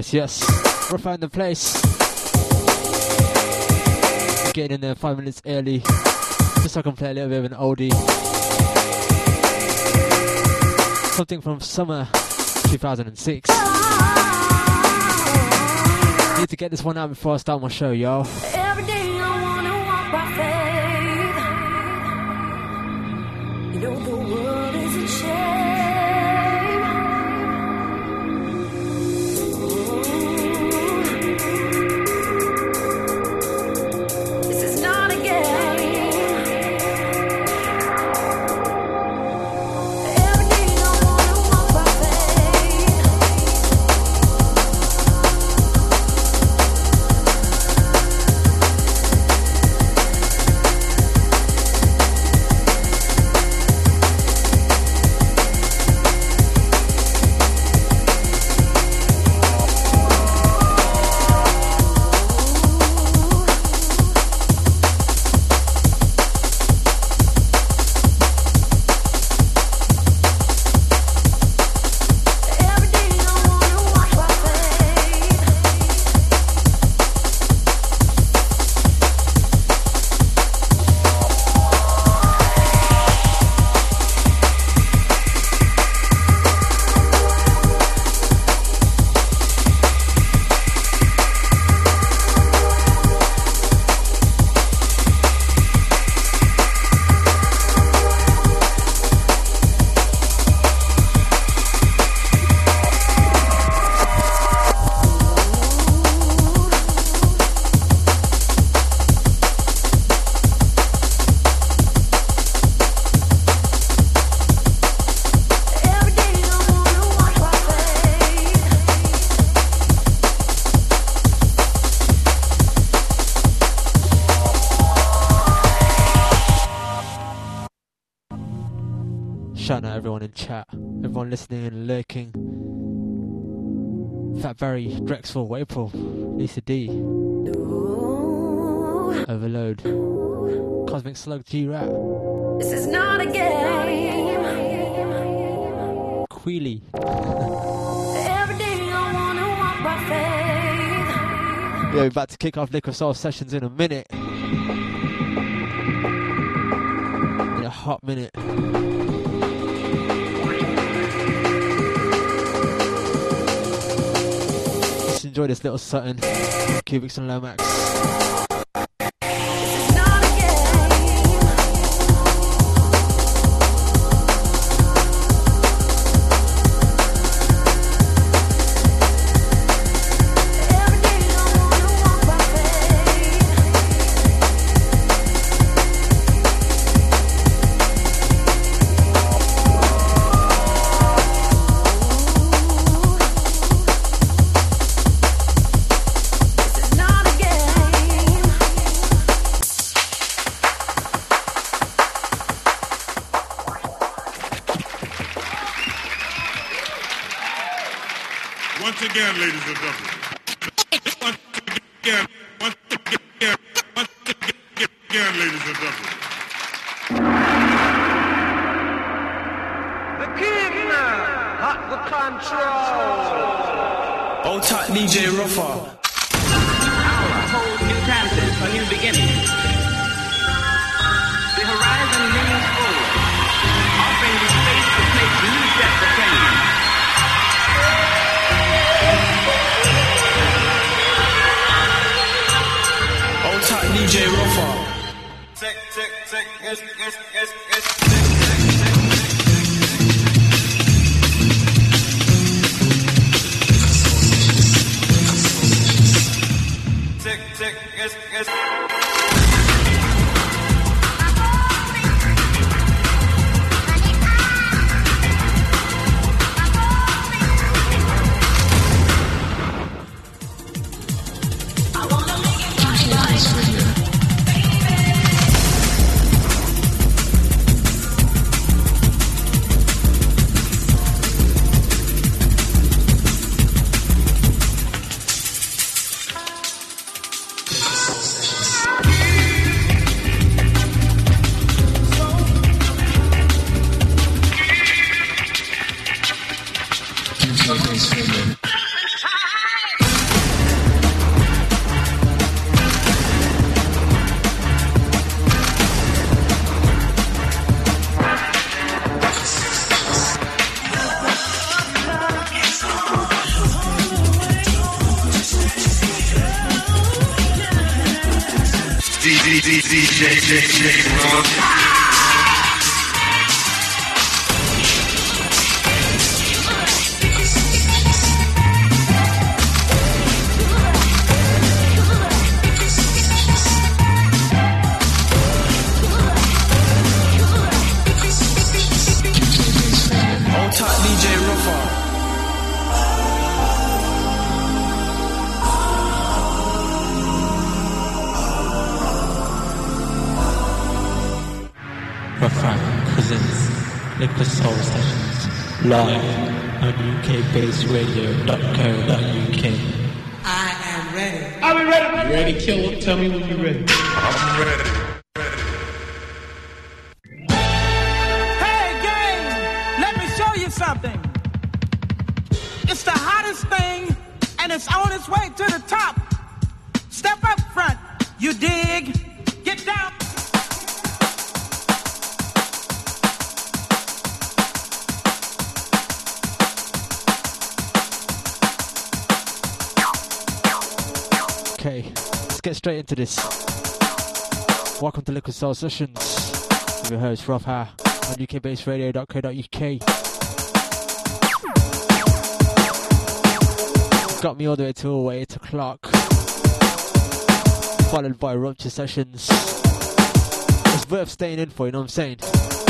yes. We'll find the place. Getting in there 5 minutes early, just so I can play a little bit of an oldie. Something from summer 2006. Need to get this one out before I start my show, yo. Every day I wanna walk by faith. You know the world is in shame. This is not a game. Every day I wanna walk by faith. Shout out everyone in chat, everyone listening and lurking. Fat Barry, Drexel, April, Lisa D, Overload, Cosmic Slug, G-Rap, This is not a game. Queely. Every day I wanna walk by faith. Yeah, we're about to kick off Liquid Soul sessions in a minute. In a hot minute. Just enjoy this little something. Cubics and Lomax. Once again, ladies and gentlemen. Once again, ladies and gentlemen. The king hot with control. Old top DJ Ruffa. Our whole new chances, a new beginning. The horizon leans forward, offering the space to place new depth of change. Old top DJ Ruffa. Tick, tick, tick, yes. Tick, tick, yes. DJ Rough. Liquid Soul Sessions live on ukbaseradio.co.uk. I am ready. Are we ready? You ready, Killer? Tell me when you're ready. I'm ready. Hey, gang, let me show you something. It's the hottest thing, and it's on its way to the top. Step up front, you dig? Get down. Okay, let's get straight into this. Welcome to Liquid Soul Sessions with your host Rough Ha on ukbaseradio.co.uk. Got me all the way till 8 o'clock, followed by Rupture Sessions. It's worth staying in for, you know what I'm saying?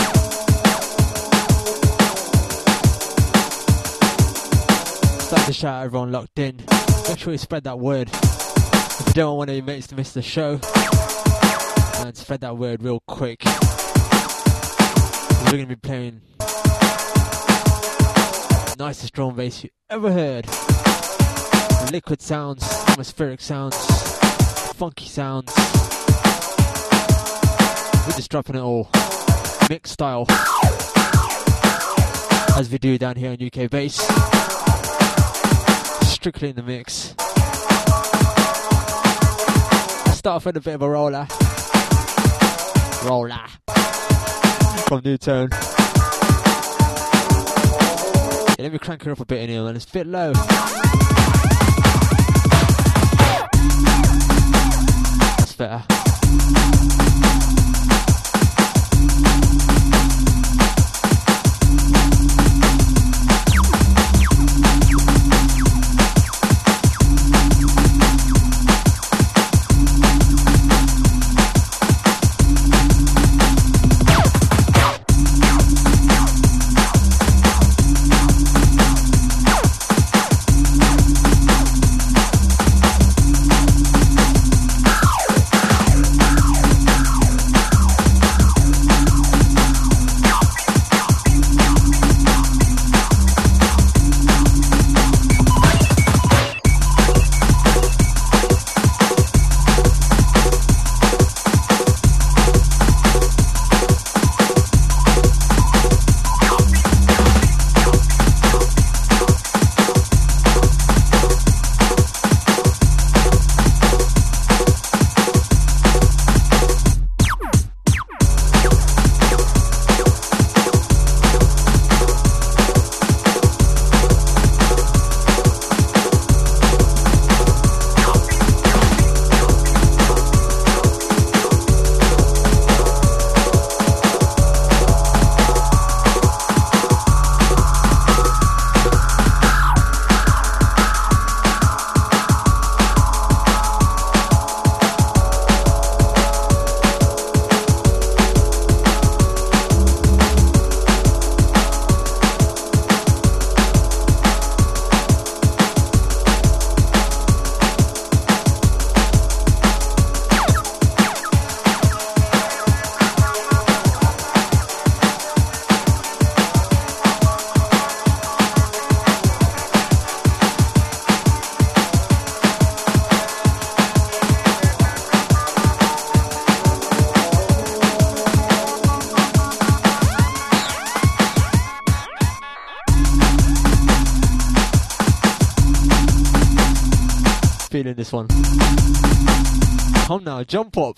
Start to shout out everyone locked in. Make sure you spread that word. If you don't want your mates to miss the show, and spread that word real quick. We're going to be playing the nicest drum bass you ever heard. Liquid sounds, atmospheric sounds, funky sounds. We're just dropping it all mix style, as we do down here on UK Bass. Strictly in the mix. Start off with a bit of a roller from Newtone. Yeah, let me crank her up a bit in here, man. It's a bit low. That's better. Feeling this one. Come now, jump up.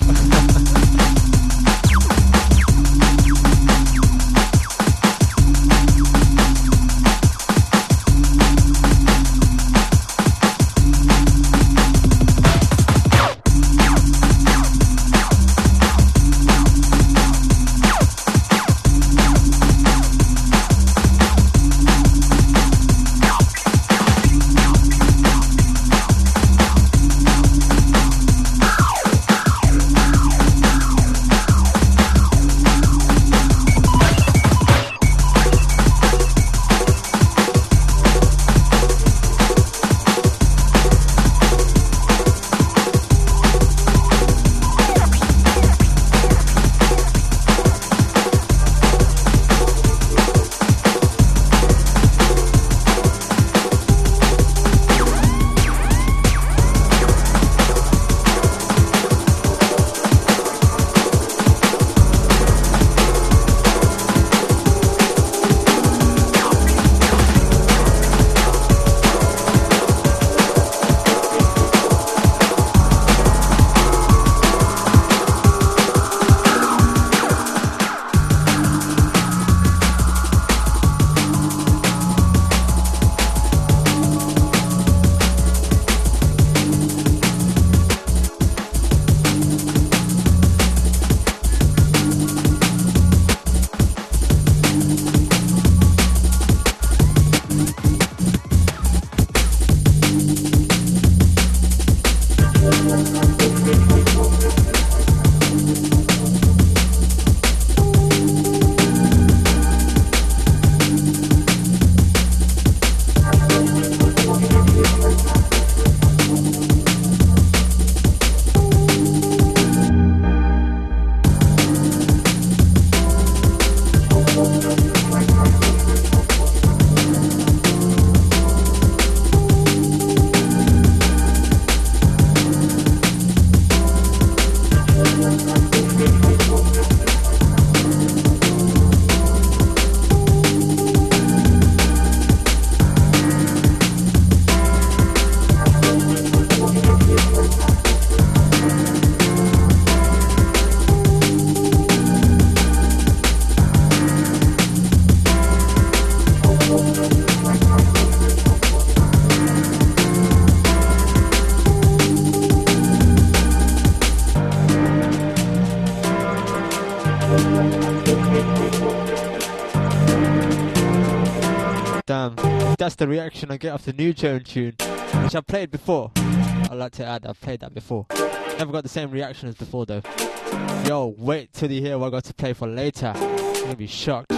Damn, that's the reaction I get off the new Joan tune, which I've played before. I'd like to add, I've played that before. Never got the same reaction as before though. Yo, wait till you hear what I got to play for later. You're gonna be shocked.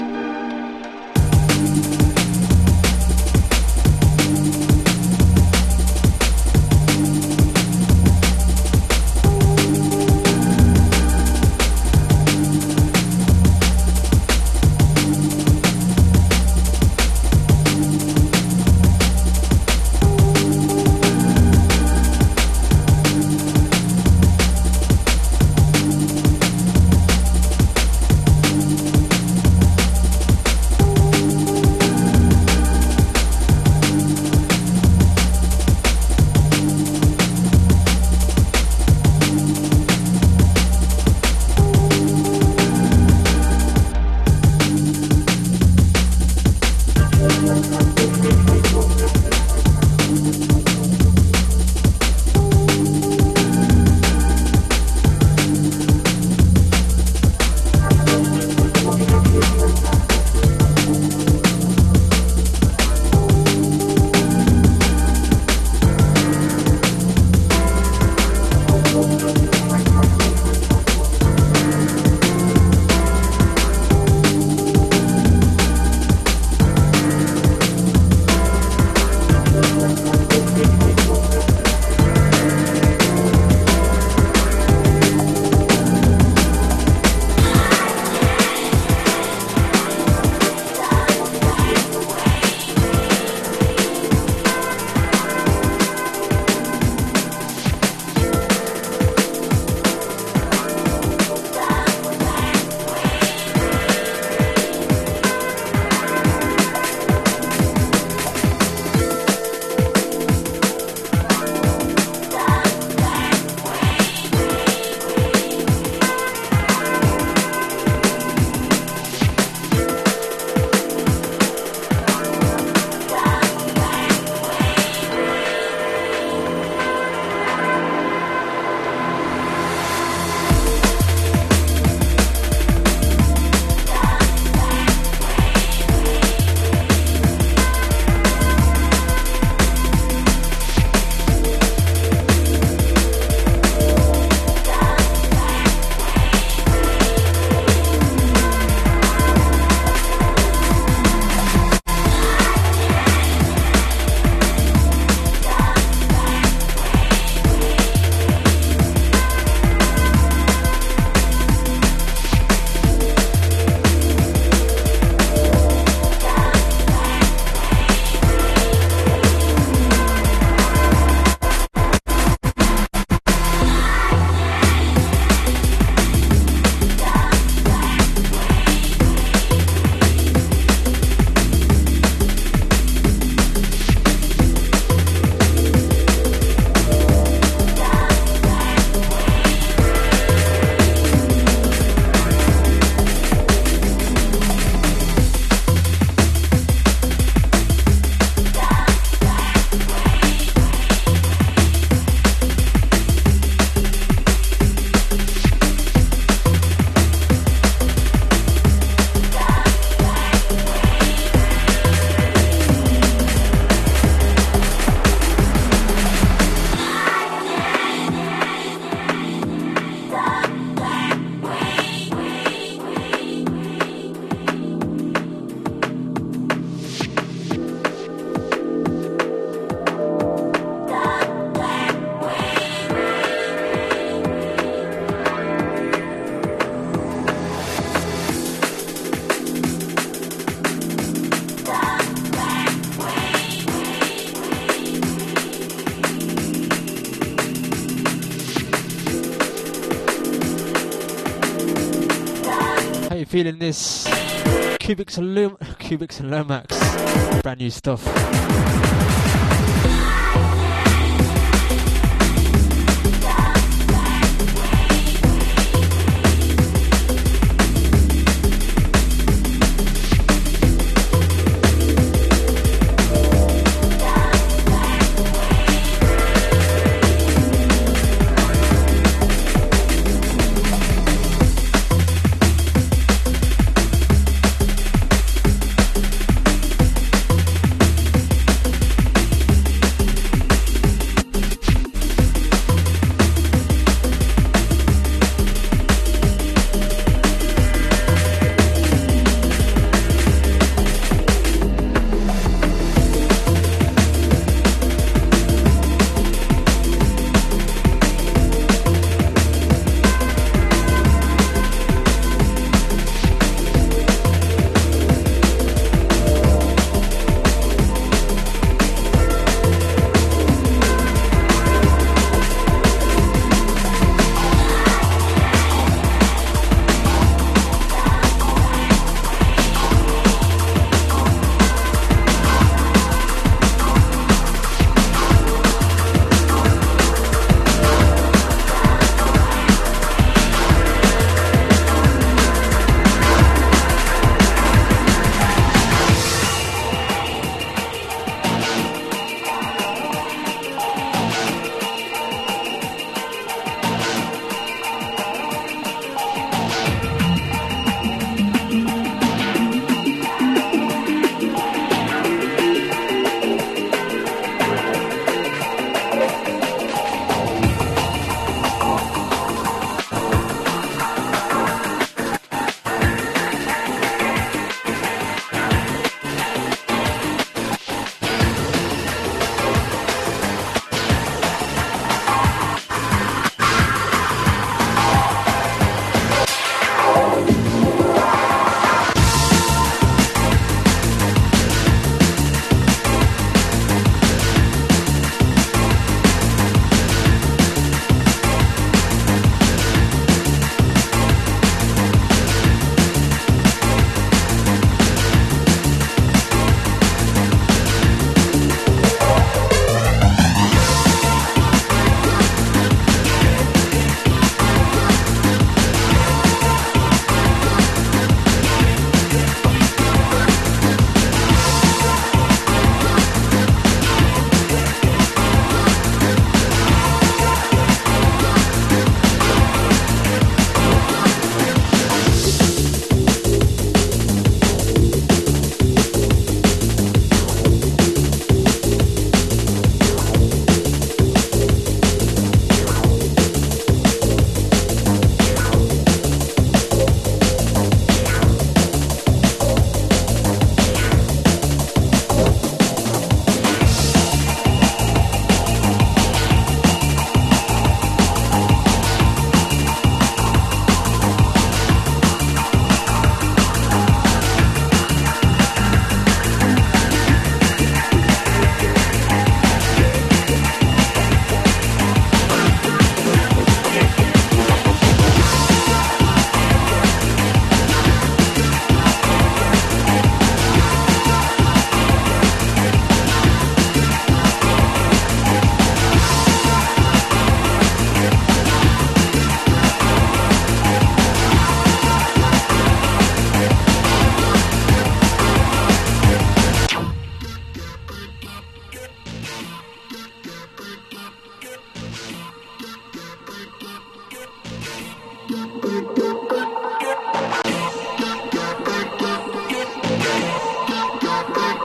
Feeling this Cubics and Lomax, brand new stuff.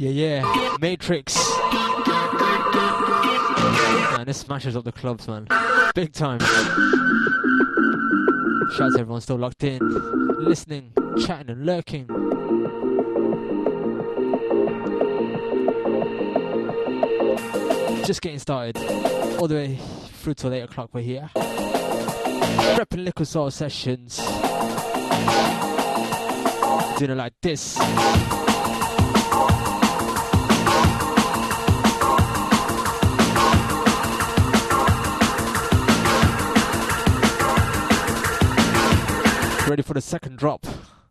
Yeah, Matrix. Man, this smashes up the clubs, man. Big time. Shout out to everyone still locked in, listening, chatting and lurking. Just getting started. All the way through till 8 o'clock we're here. Repping Liquid Soul Sessions. Doing it like this. Ready for the second drop.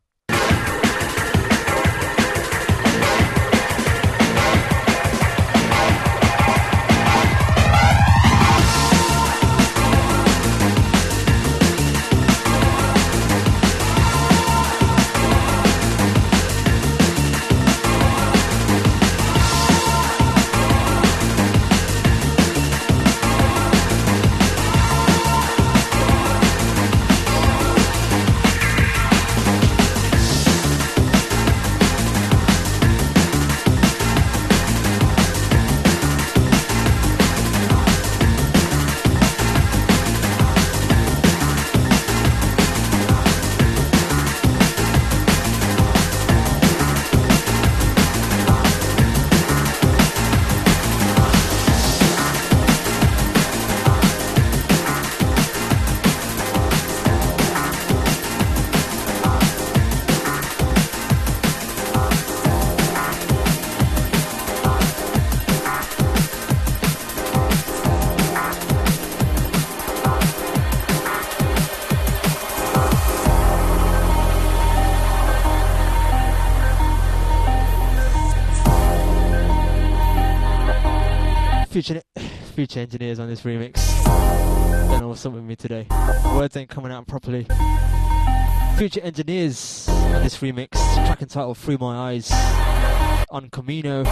Future engineers on this remix. Don't know what's up with me today. Words ain't coming out properly. Future engineers on this remix. Track entitled Through My Eyes on Camino.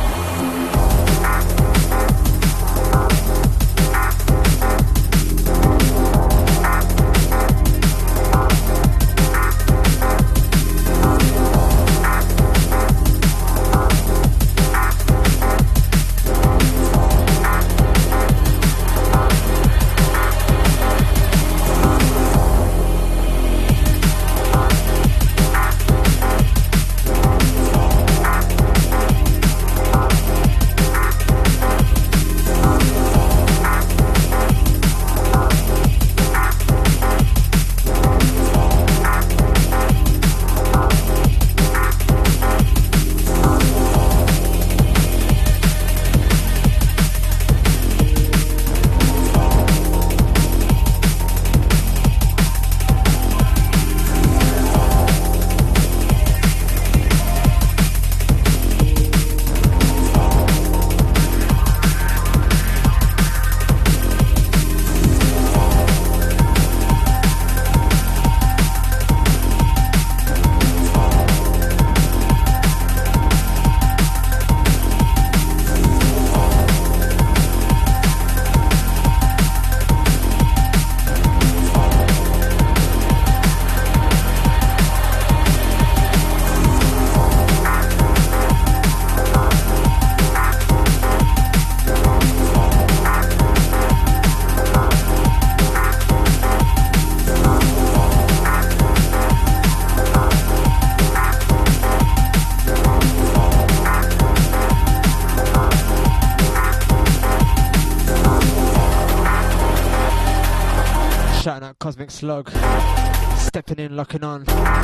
Cosmic Slug, stepping in, locking on.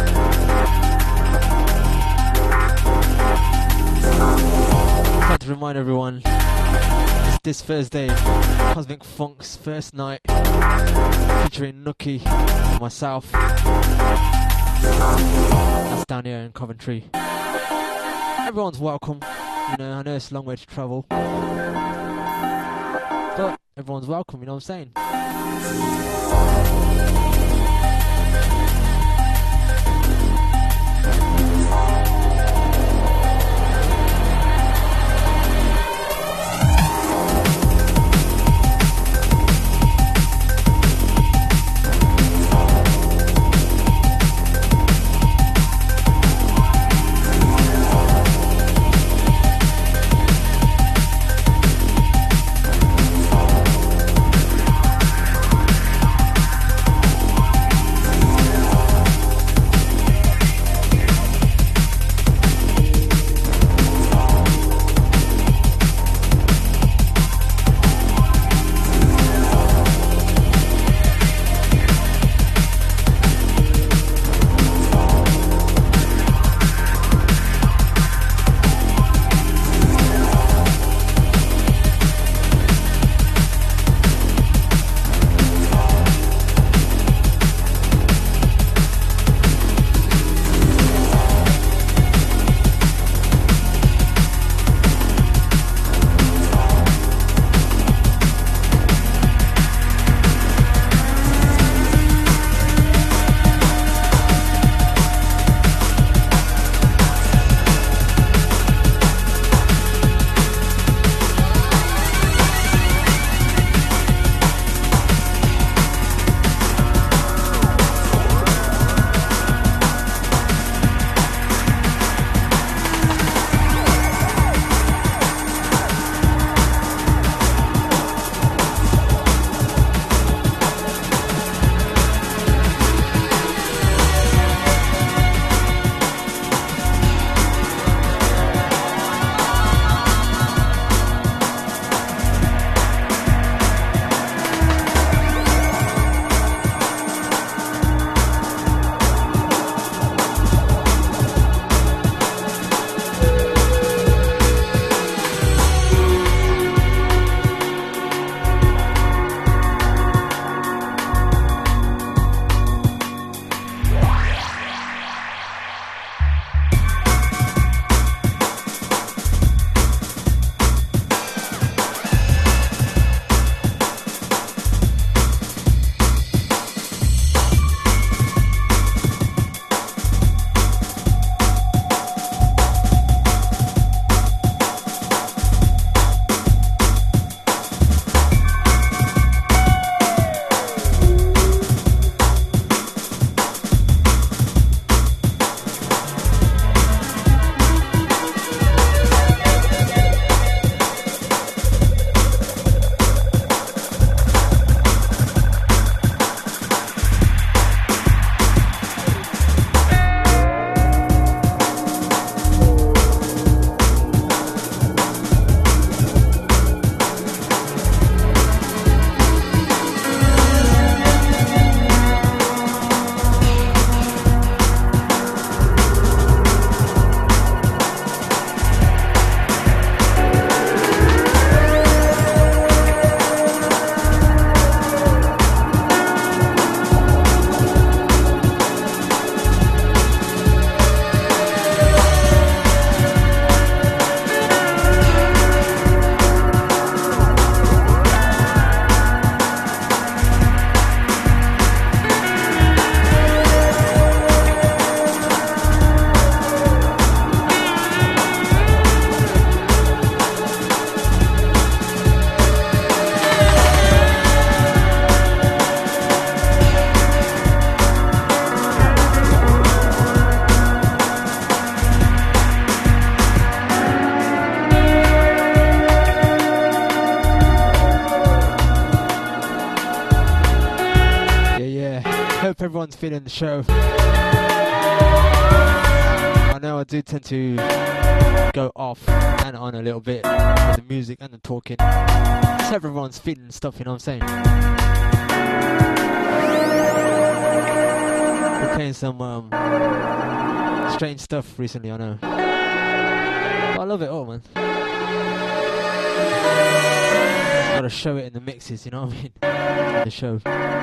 Trying to remind everyone, it's this Thursday, Cosmic Funk's first night, featuring Nookie and myself. That's down here in Coventry. Everyone's welcome. You know, I know it's a long way to travel, but everyone's welcome, you know what I'm saying? everyone's feeling the show. I know I do tend to go off and on a little bit with the music and the talking. So everyone's feeling stuff, you know what I'm saying? We're playing some strange stuff recently, I know. But I love it all, man. Gotta show it in the mixes, you know what I mean? In the show.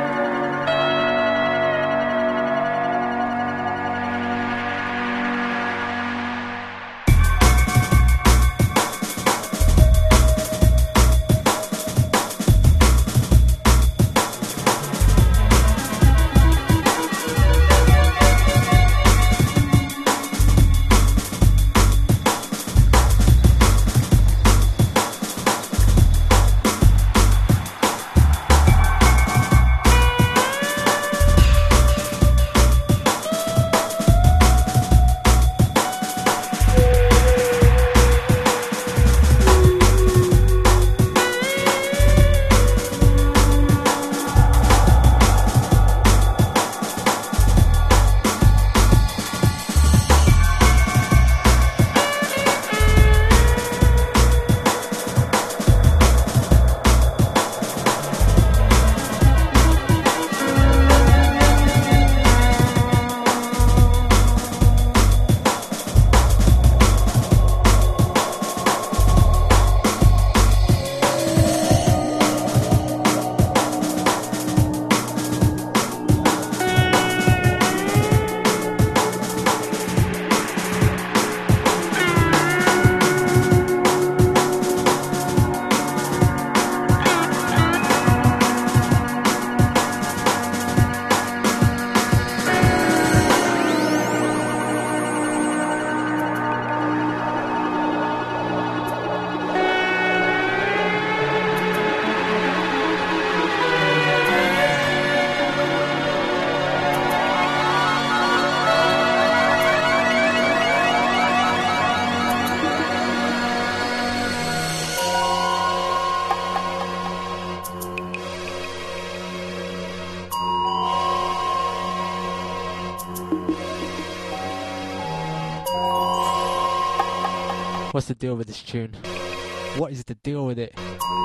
What's the deal with this tune? What is the deal with it?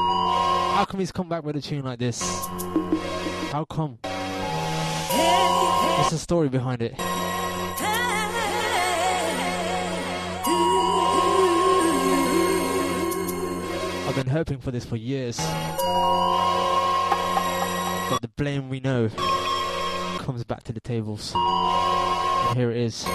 How come he's come back with a tune like this? How come? What's the story behind it? I've been hoping for this for years. But the blame we know comes back to the tables. And here it is.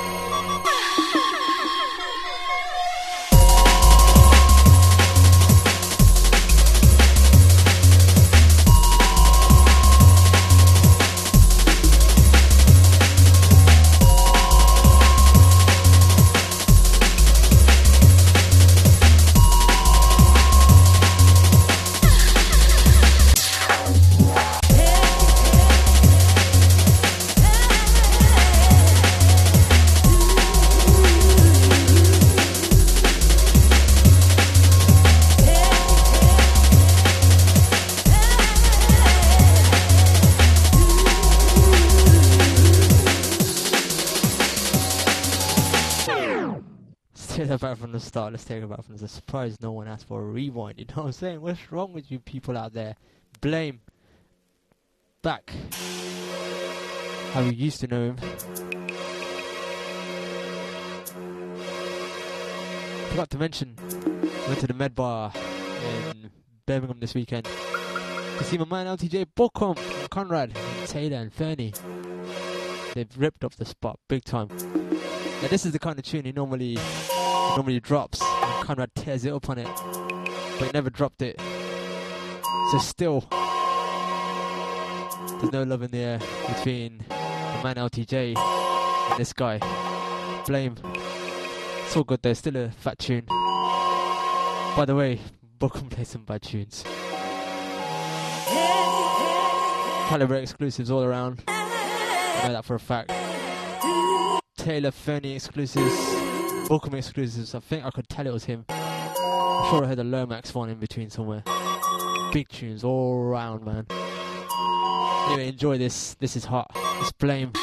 Back from the start. Let's take it back from the surprise. No one asked for a rewind. You know what I'm saying? What's wrong with you people out there? Blame back how we used to know him. Forgot to mention, went to the Med Bar in Birmingham this weekend to see my man LTJ Bookham, Conrad, and Taylor and Fernie. They've ripped up the spot big time. Now this is the kind of tune he normally drops, and Conrad tears it up on it, but he never dropped it. So still, there's no love in the air between the man LTJ and this guy. Blame. It's all good, there's still a fat tune. By the way, Bookham plays some bad tunes. Calibre exclusives all around. I know that for a fact. Taylor, Fernie exclusives, Bookham exclusives. I think I could tell it was him. I'm sure I heard the Lomax one in between somewhere. Big tunes all around, man. Anyway, enjoy this. This is hot. It's Blame.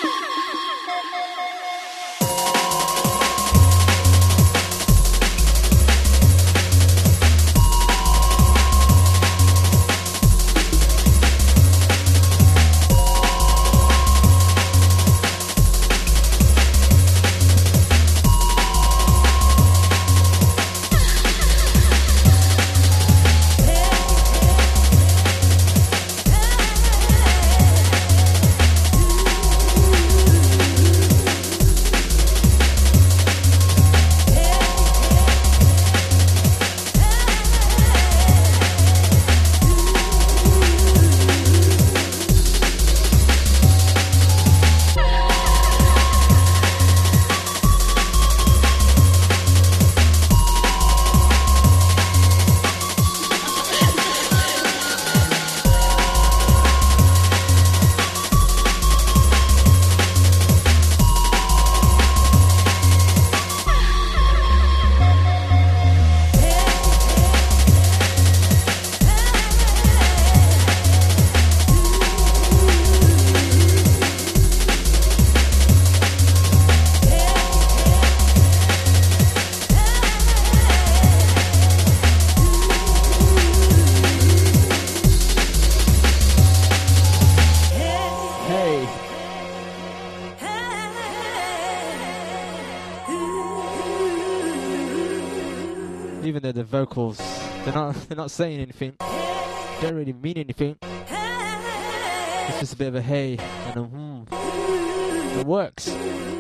Even though the vocals, they're not saying anything, don't really mean anything. It's just a bit of a hey and a it works.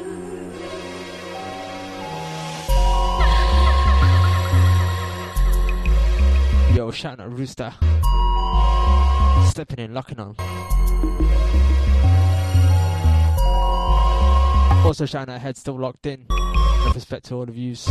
Yo, shouting at Rooster, stepping in, locking on. Also shouting at Head, still locked in. With respect to all of yous.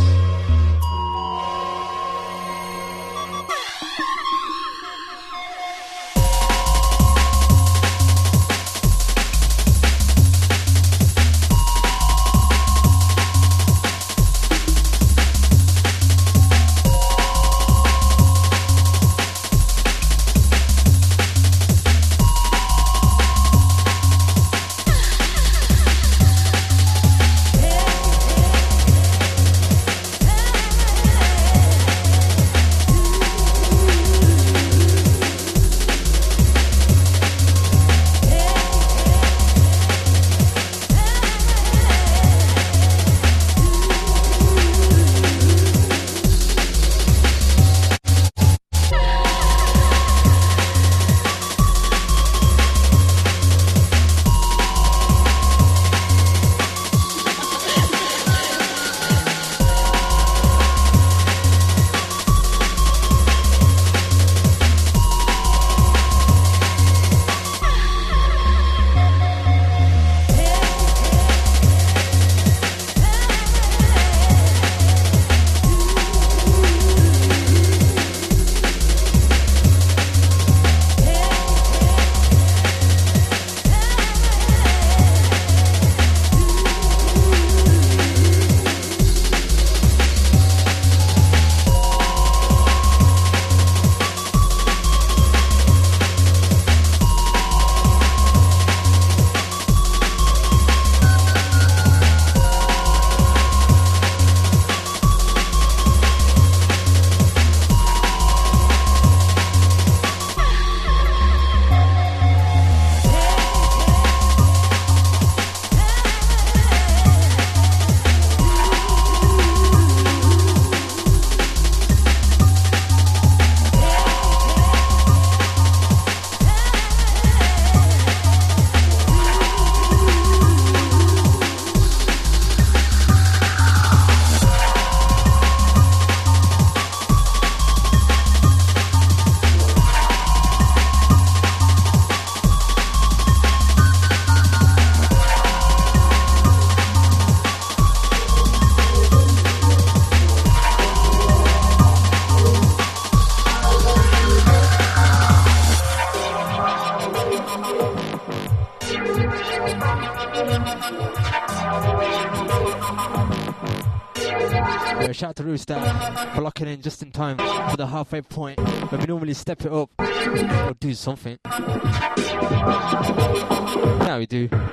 Shout out to Rooster for locking in just in time for the halfway point when we normally step it up or do something. Now we do.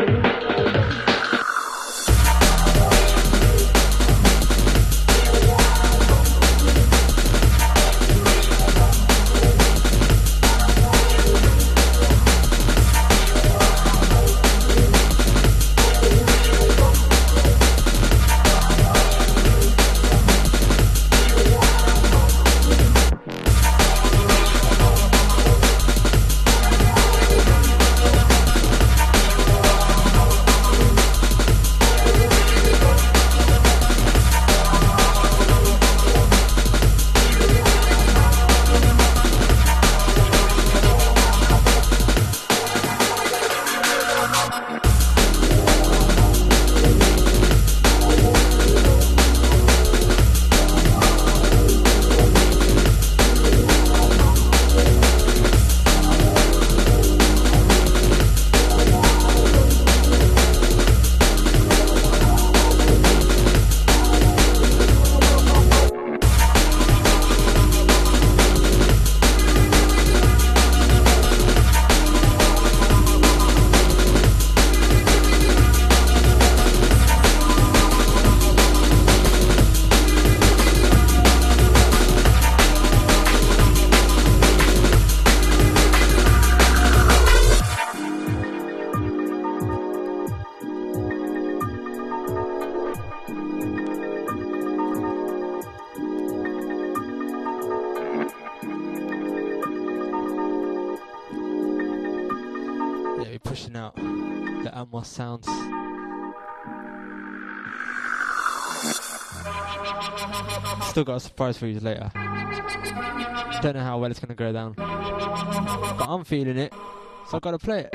Pushing out the Amos sounds. Still got a surprise for you later. Don't know how well it's gonna go down, but I'm feeling it, so I gotta play it.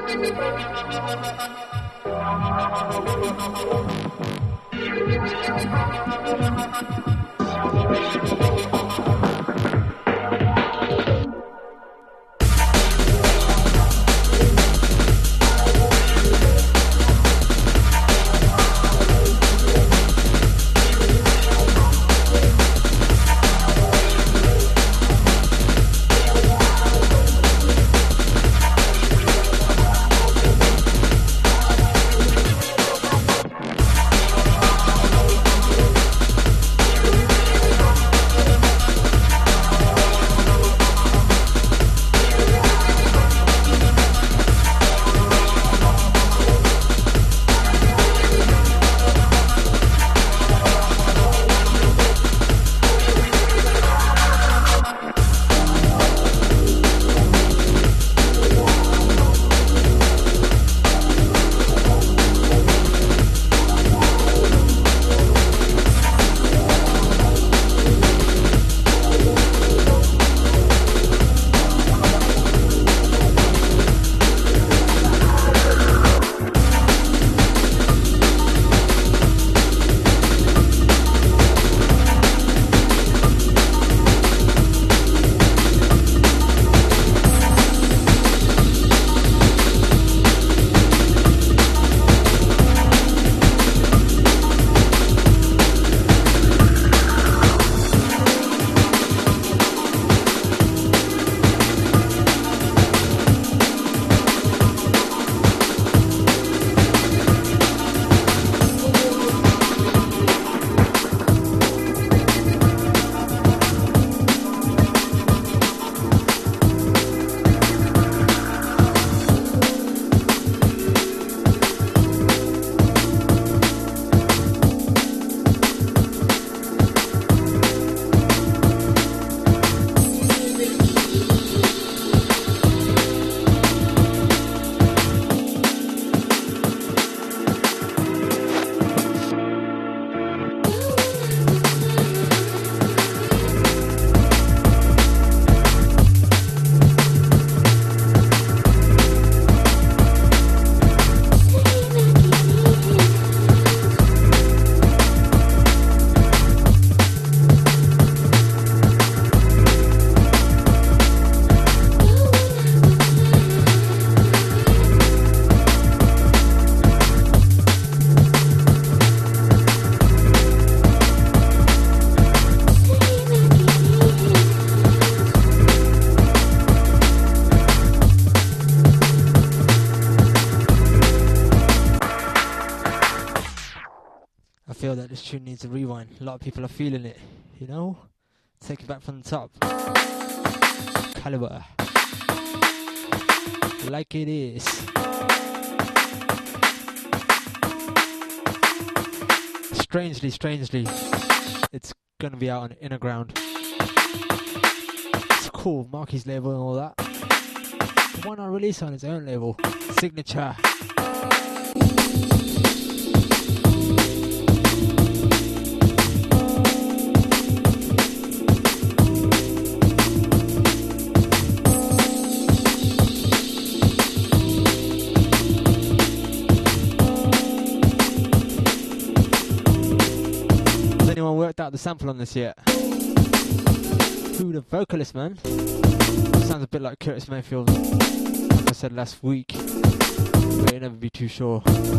I feel that this tune needs a rewind. A lot of people are feeling it, you know? Take it back from the top. Caliber. Like it is. Strangely, it's gonna be out on Inner Ground. It's cool, Marky's label and all that. But why not release on his own label? Signature. Anyone worked out the sample on this yet? Who the vocalist, man? Sounds a bit like Curtis Mayfield, like I said last week, but you'll never be too sure.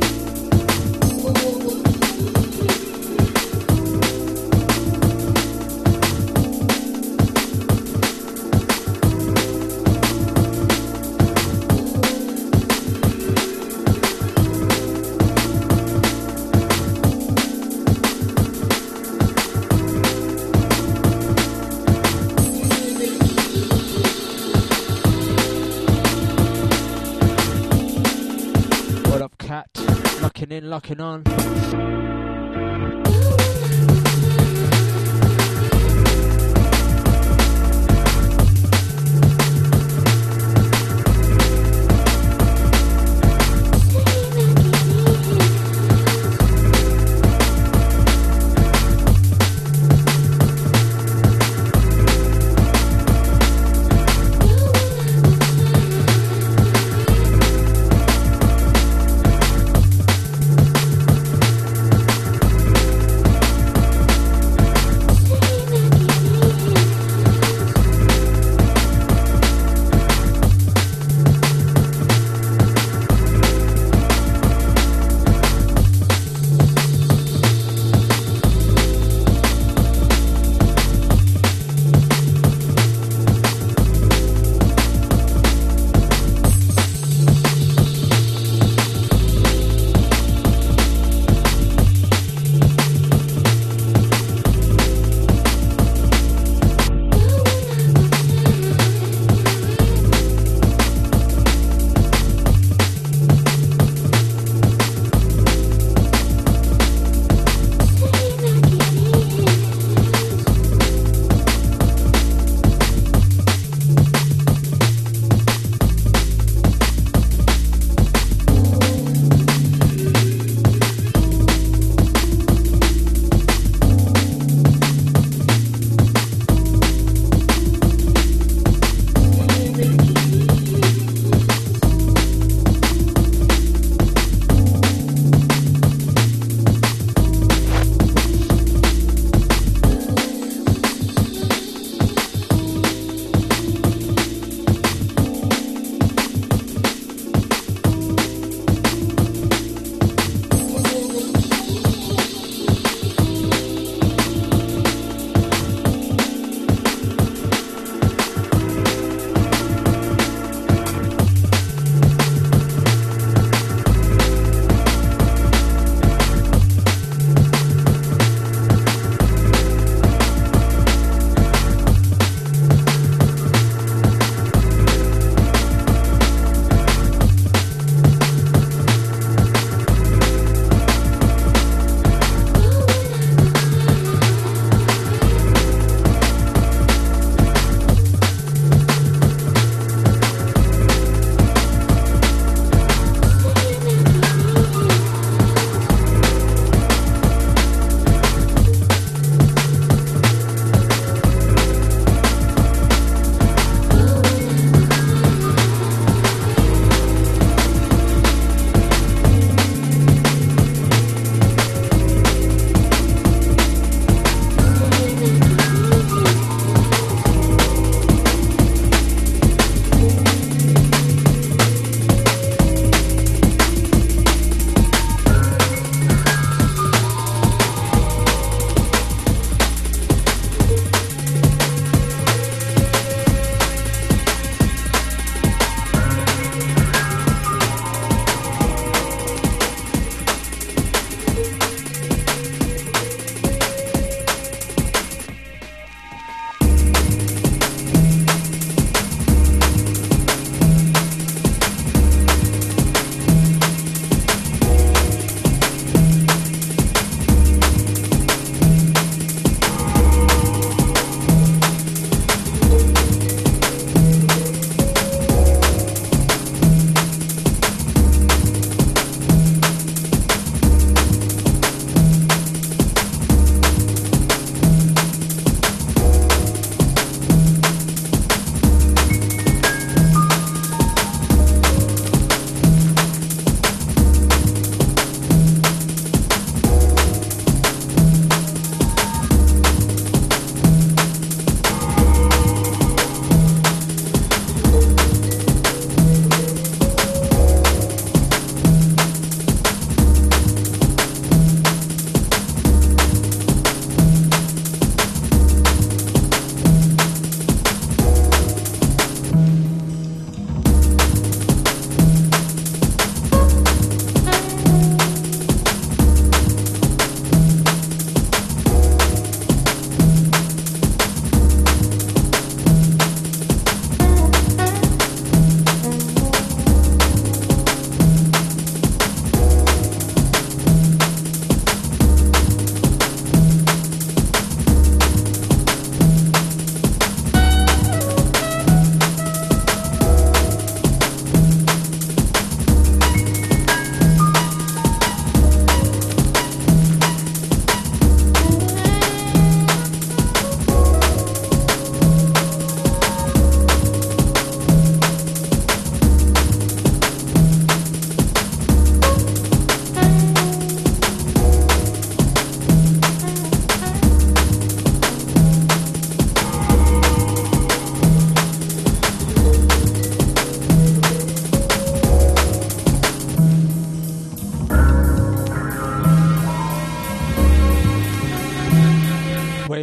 Locking on.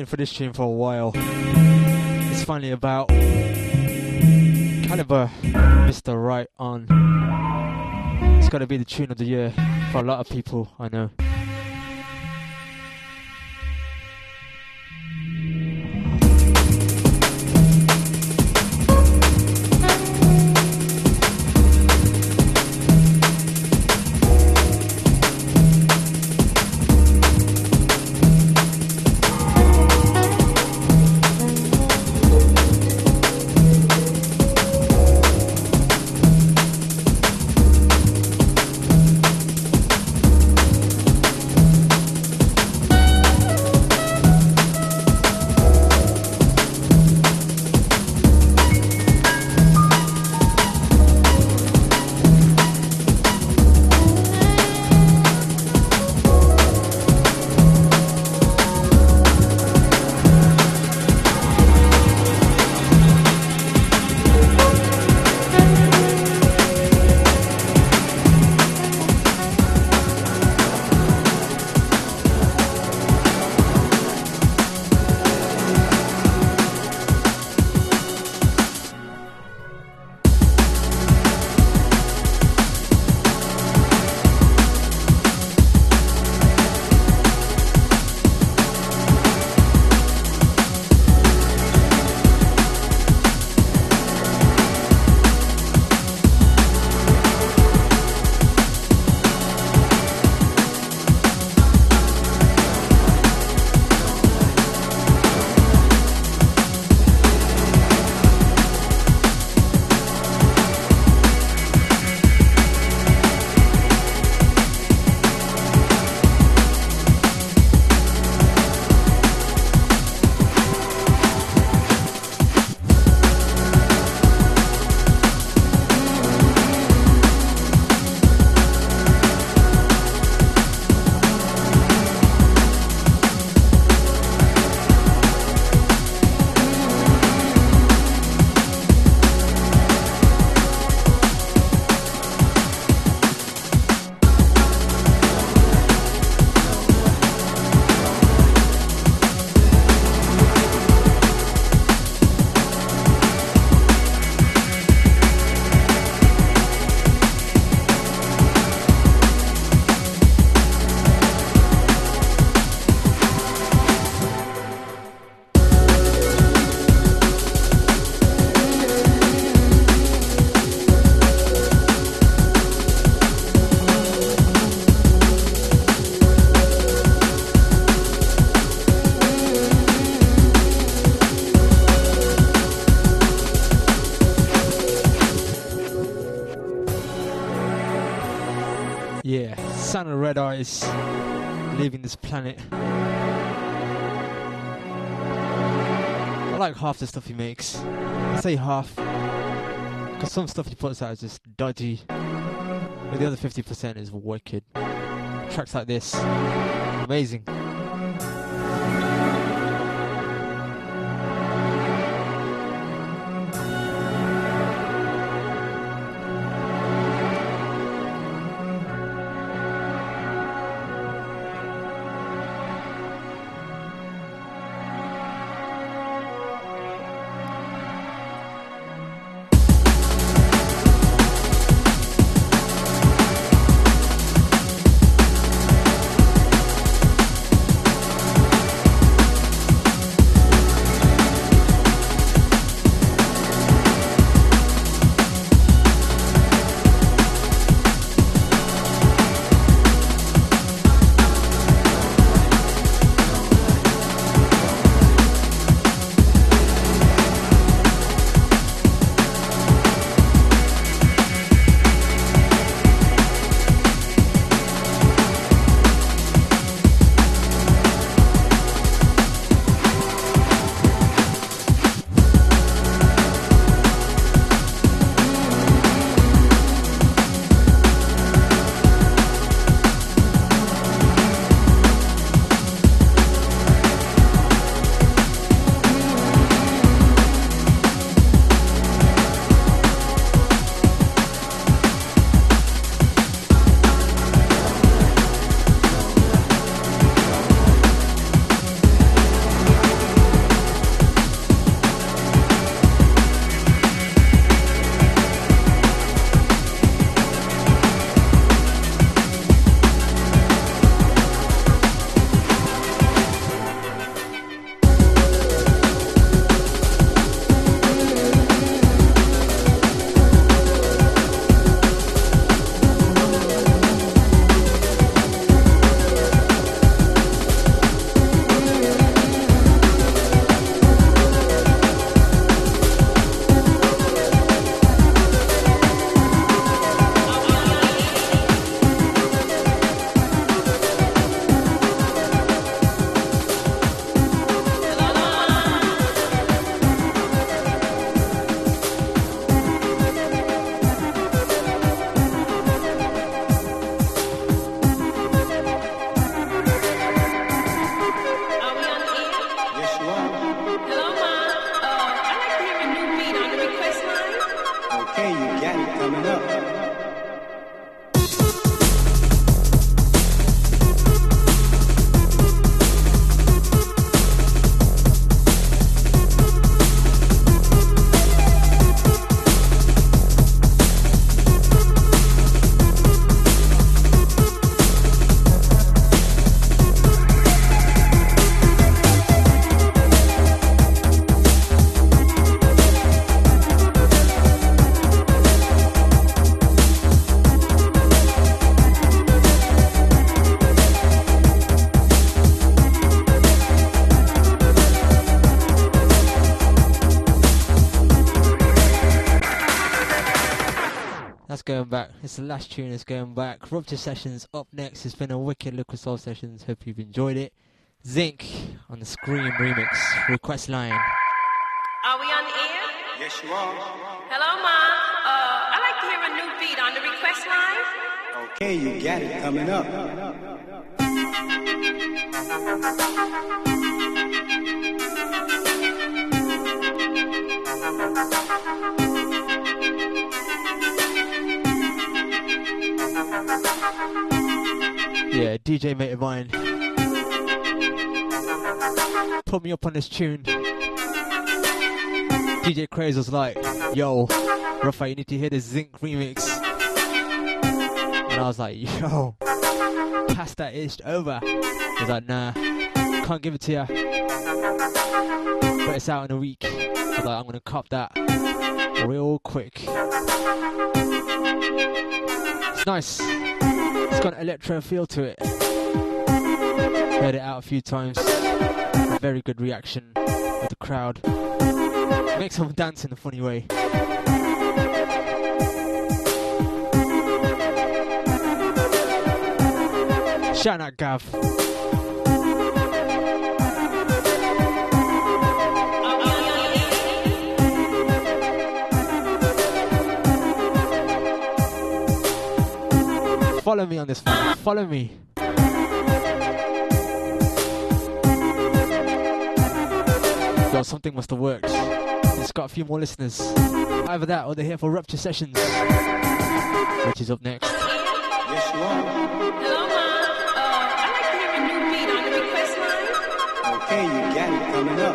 waiting for this tune for a while. It's finally about Caliber, Mr. Right On. It's gotta be the tune of the year for a lot of people, I know. Yeah, Son of Red Eyes, leaving this planet. I like half the stuff he makes. I say half, because some stuff he puts out is just dodgy, but the other 50% is wicked. Tracks like this, amazing. that's going back. It's the last tune that's going back. Rupture Sessions up next. It's been a wicked Liquid Soul Sessions. Hope you've enjoyed it. Zinc on the Scream remix. Request line. Are we on the air? Yes, you are. Hello, Mom. I'd like to hear a new beat on the request line. Okay, you got it coming up. Yeah, DJ mate of mine put me up on this tune. DJ Craze was like, yo, Rafa, you need to hear this Zinc remix. And I was like, yo, pass that ish over. He was like, nah, can't give it to ya. But it's out in a week. I was like, I'm gonna cop that real quick. It's nice. It's got an electro feel to it. Heard it out a few times. A very good reaction with the crowd. Makes someone dance in a funny way. Shout out Gav. Follow me on this one. Follow me. Yo, something must have worked. It's got a few more listeners. Either that or they're here for Rupture Sessions, which is up next. Yes, you are. Hello, Mom. I'd like to hear a new beat on the request line. Okay, you got it coming up.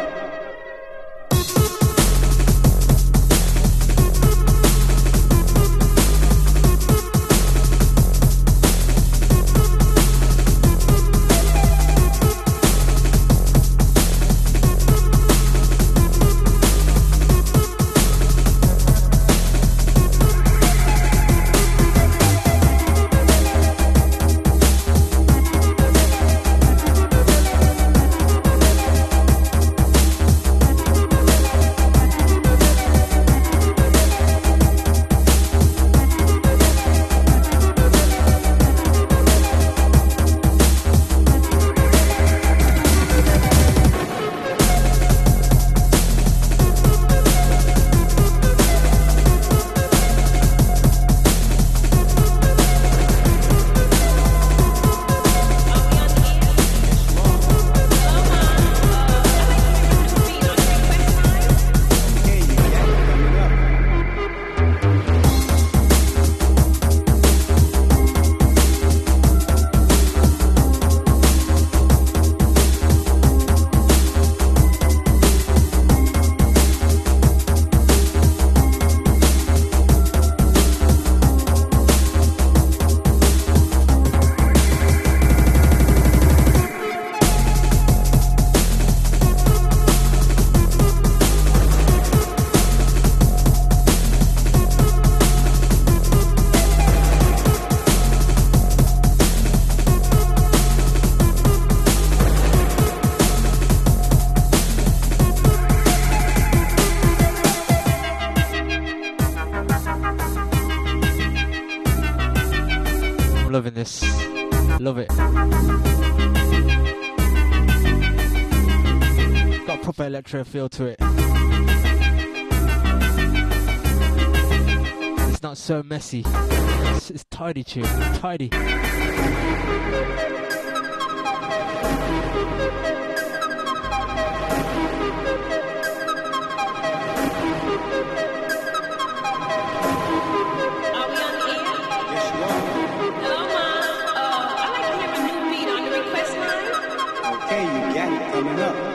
Loving this. Love it. Got a proper electro feel to it. It's not so messy. It's tidy tune. Tidy. Coming up.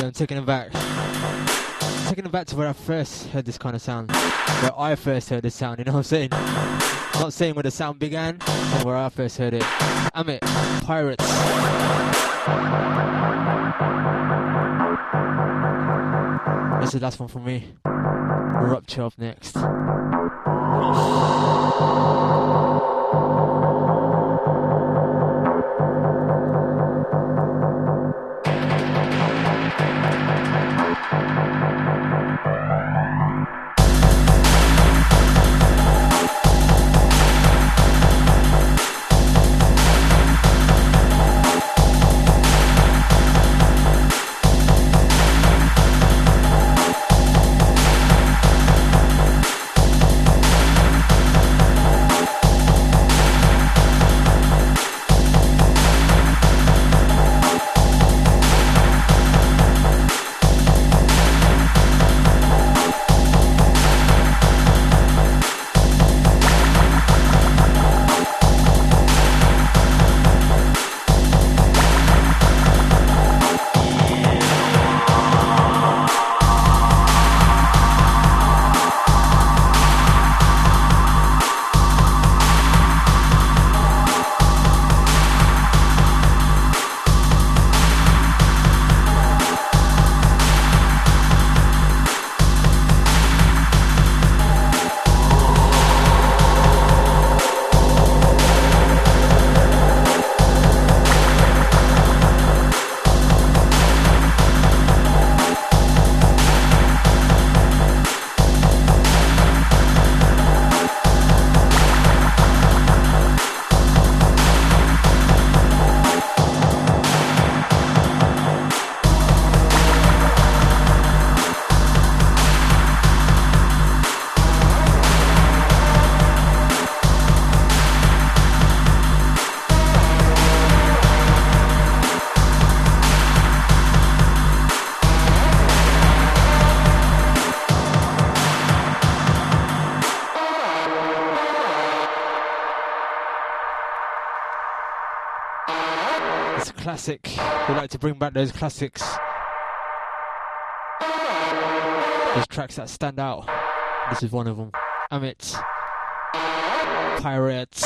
Yeah, I'm taking it back. Taking it back to where I first heard this kind of sound. Where I first heard this sound, you know what I'm saying? Not saying where the sound began, but where I first heard it. Amit, Pirates. This is the last one from me. Rupture up next. Classic. We like to bring back those classics. Those tracks that stand out. This is one of them. Amit, Pirates.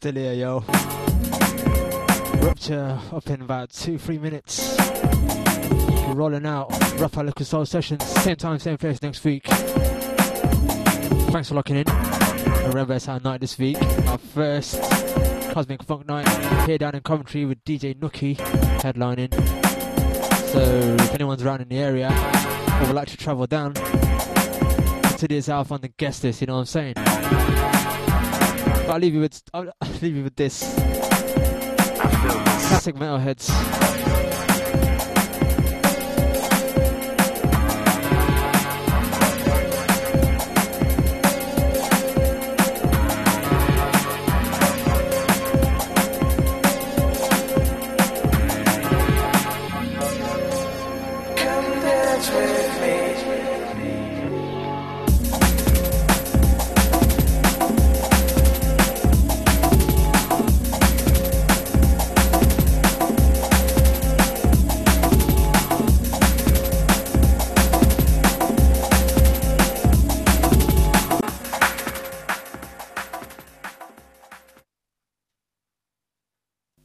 Still here, yo. Rupture up in about 2-3 minutes. We're rolling out. Rough Out Liquid Soul Sessions. Same time, same place next week. Thanks for locking in. Remember, it's our night this week. Our first Cosmic Funk night here down in Coventry with DJ Nookie headlining. So if anyone's around in the area or would like to travel down, consider yourself on the guest list, you know what I'm saying? But I'll leave you with this. Classic Metalheads.